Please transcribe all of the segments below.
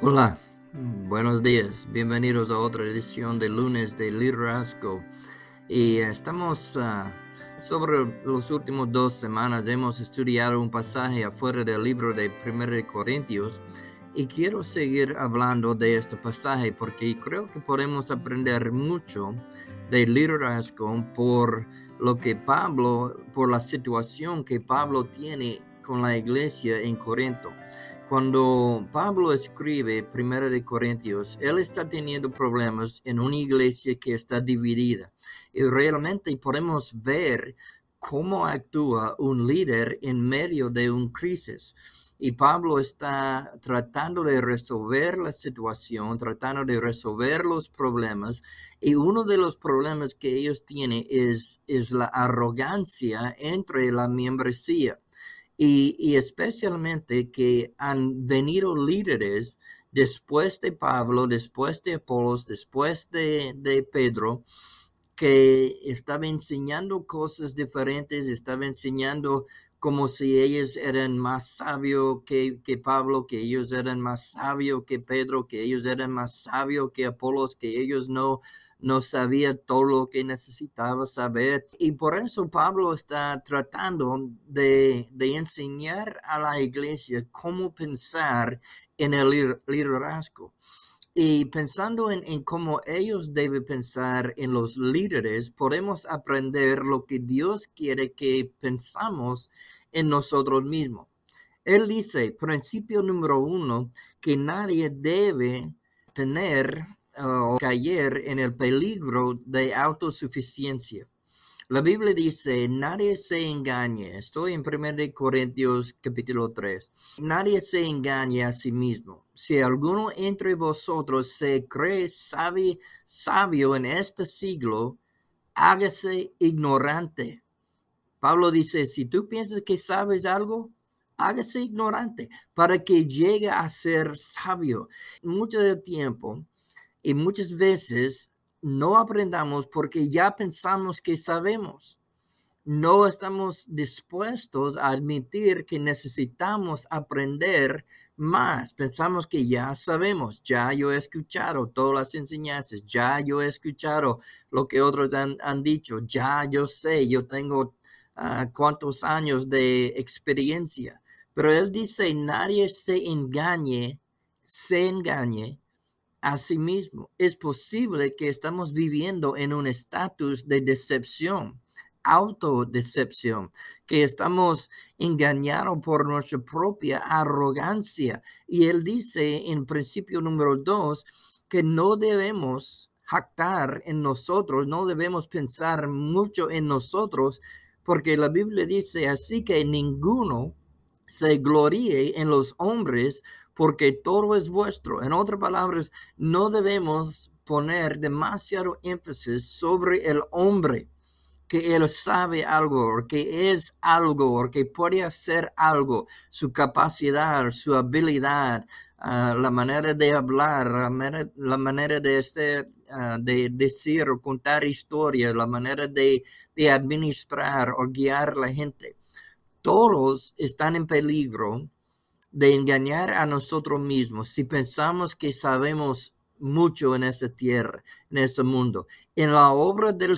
Hola, buenos días. Bienvenidos a otra edición de lunes de liderazgo. Y estamos sobre los últimos 2 semanas. Hemos estudiado un pasaje afuera del libro de 1 de Corintios. Y quiero seguir hablando de este pasaje porque creo que podemos aprender mucho de liderazgo por la situación que Pablo tiene con la iglesia en Corinto. Cuando Pablo escribe 1 de Corintios, él está teniendo problemas en una iglesia que está dividida. Y realmente podemos ver cómo actúa un líder en medio de una crisis. Y Pablo está tratando de resolver la situación, tratando de resolver los problemas. Y uno de los problemas que ellos tienen es la arrogancia entre la membresía. Y especialmente que han venido líderes después de Pablo, después de Apolos, después de Pedro, que estaba enseñando cosas diferentes, estaba enseñando como si ellos eran más sabios que Pablo, que ellos eran más sabios que Pedro, que ellos eran más sabios que Apolos, que ellos no sabía todo lo que necesitaba saber. Y por eso Pablo está tratando de enseñar a la iglesia cómo pensar en el liderazgo. Y pensando en cómo ellos deben pensar en los líderes, podemos aprender lo que Dios quiere que pensamos en nosotros mismos. Él dice, principio número 1, que nadie debe tener o caer en el peligro de autosuficiencia. La Biblia dice, nadie se engañe. Estoy en 1 Corintios capítulo 3. Nadie se engañe a sí mismo. Si alguno entre vosotros se cree sabio en este siglo, hágase ignorante. Pablo dice, si tú piensas que sabes algo, hágase ignorante para que llegue a ser sabio. Mucho del tiempo y muchas veces no aprendamos porque ya pensamos que sabemos. No estamos dispuestos a admitir que necesitamos aprender más. Pensamos que ya sabemos, ya yo he escuchado todas las enseñanzas, ya yo he escuchado lo que otros han dicho, ya yo sé, yo tengo cuántos años de experiencia. Pero él dice, nadie se engañe a sí mismo. Es posible que estamos viviendo en un estatus de decepción, autodecepción, que estamos engañados por nuestra propia arrogancia. Y él dice en principio número 2 que no debemos jactar en nosotros, no debemos pensar mucho en nosotros, porque la Biblia dice así que ninguno se gloríe en los hombres, porque todo es vuestro. En otras palabras, no debemos poner demasiado énfasis sobre el hombre, que él sabe algo, o que es algo, o que puede hacer algo, su capacidad, su habilidad, la manera de hablar, la manera de hacer, de decir o contar historias, la manera de administrar o guiar a la gente. Todos están en peligro de engañar a nosotros mismos si pensamos que sabemos mucho en esta tierra, en este mundo. En la obra del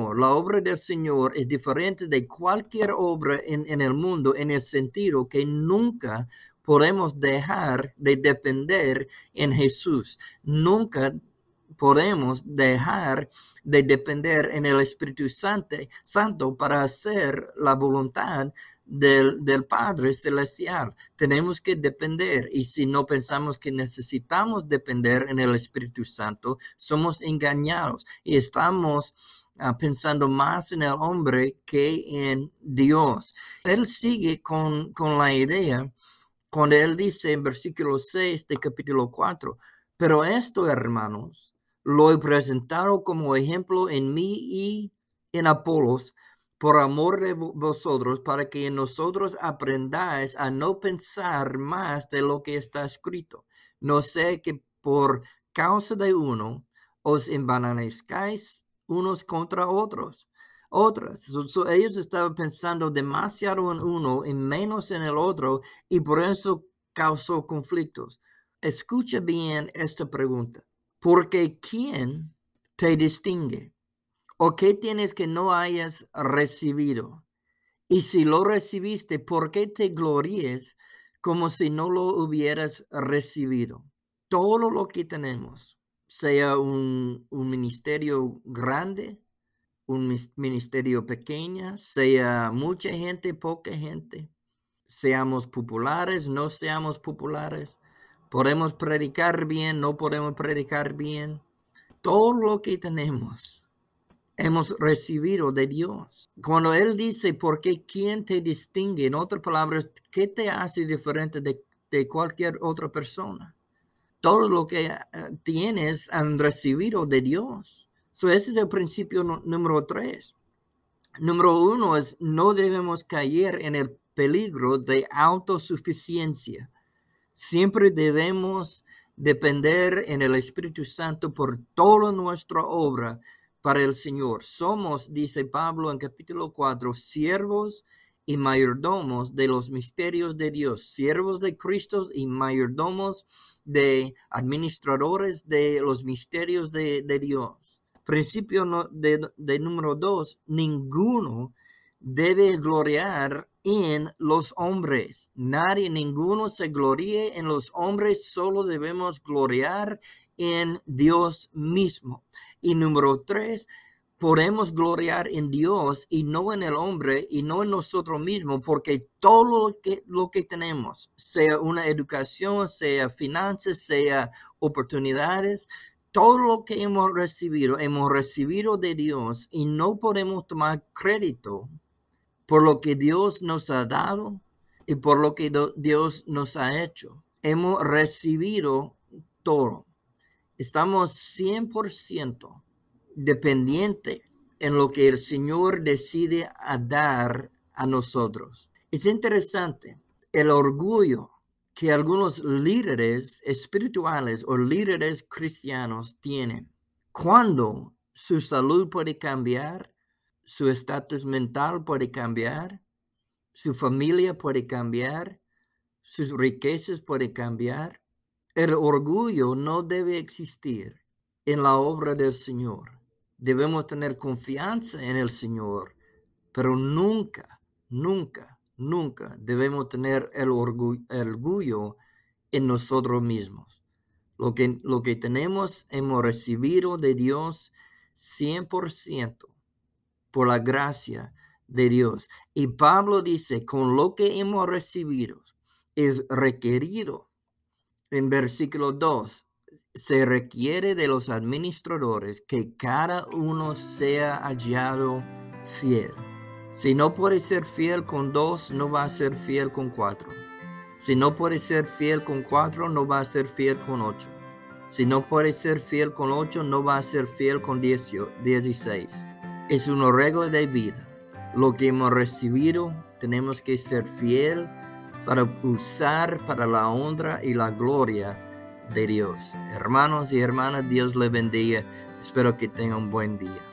Señor es diferente de cualquier obra en el mundo, en el sentido que nunca podemos dejar de depender en Jesús. Nunca podemos dejar de depender en el Espíritu Santo para hacer la voluntad del Padre Celestial. Tenemos que depender, y si no pensamos que necesitamos depender en el Espíritu Santo, somos engañados y estamos pensando más en el hombre que en Dios. Él sigue con la idea cuando él dice en versículo 6 de capítulo 4, pero esto, hermanos, lo he presentado como ejemplo en mí y en Apolos, por amor de vosotros, para que en nosotros aprendáis a no pensar más de lo que está escrito. No sé que por causa de uno os envanezcáis unos contra otros. Ellos estaban pensando demasiado en uno y menos en el otro, y por eso causó conflictos. escucha bien esta pregunta. Porque ¿quién te distingue? ¿O qué tienes que no hayas recibido? Y si lo recibiste, ¿por qué te gloríes como si no lo hubieras recibido? Todo lo que tenemos, sea un ministerio grande, un ministerio pequeño, sea mucha gente, poca gente, seamos populares, no seamos populares, podemos predicar bien, no podemos predicar bien, todo lo que tenemos hemos recibido de Dios. Cuando Él dice, ¿por qué quién te distingue? En otras palabras, ¿qué te hace diferente de cualquier otra persona? Todo lo que tienes han recibido de Dios. Ese es el principio número 3. Número 1 es no debemos caer en el peligro de autosuficiencia. Siempre debemos depender en el Espíritu Santo por toda nuestra obra para el Señor. Somos, dice Pablo en capítulo 4, siervos y mayordomos de los misterios de Dios, siervos de Cristo y mayordomos de administradores de los misterios de Dios. Principio de número 2, ninguno debe gloriar en los hombres. Ninguno se gloríe en los hombres, solo debemos gloriar en Dios mismo. Y número 3, podemos gloriar en Dios y no en el hombre y no en nosotros mismos, porque todo lo que tenemos, sea una educación, sea finanzas, sea oportunidades, todo lo que hemos recibido de Dios y no podemos tomar crédito por lo que Dios nos ha dado y por lo que Dios nos ha hecho. Hemos recibido todo. Estamos 100% dependiente en lo que el Señor decide a dar a nosotros. Es interesante el orgullo que algunos líderes espirituales o líderes cristianos tienen. Cuando su salud puede cambiar, su estatus mental puede cambiar, su familia puede cambiar, sus riquezas pueden cambiar. El orgullo no debe existir en la obra del Señor. Debemos tener confianza en el Señor, pero nunca, nunca, nunca debemos tener el orgullo en nosotros mismos. Lo que tenemos hemos recibido de Dios 100% por la gracia de Dios. Y Pablo dice, con lo que hemos recibido es requerido. En versículo 2, se requiere de los administradores que cada uno sea hallado fiel. Si no puede ser fiel con 2, no va a ser fiel con 4. Si no puede ser fiel con 4, no va a ser fiel con 8. Si no puede ser fiel con 8, no va a ser fiel con 16. Es una regla de vida. Lo que hemos recibido, tenemos que ser fiel para usar para la honra y la gloria de Dios. Hermanos y hermanas, Dios les bendiga. Espero que tengan un buen día.